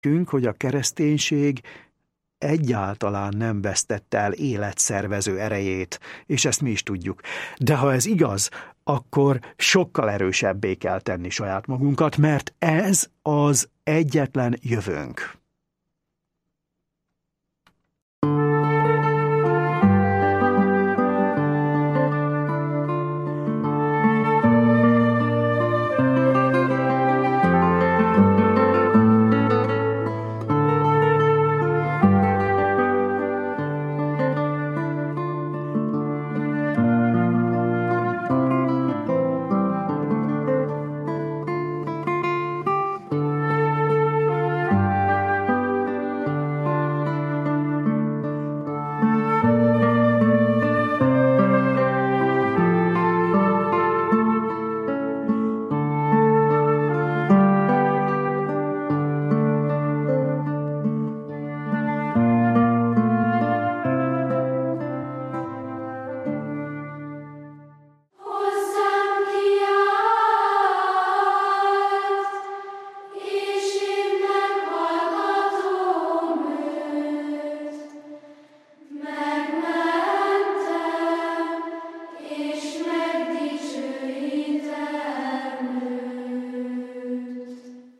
hogy a kereszténység egyáltalán nem vesztette el életszervező erejét, és ezt mi is tudjuk. De ha ez igaz, akkor sokkal erősebbé kell tenni saját magunkat, mert ez az egyetlen jövőnk.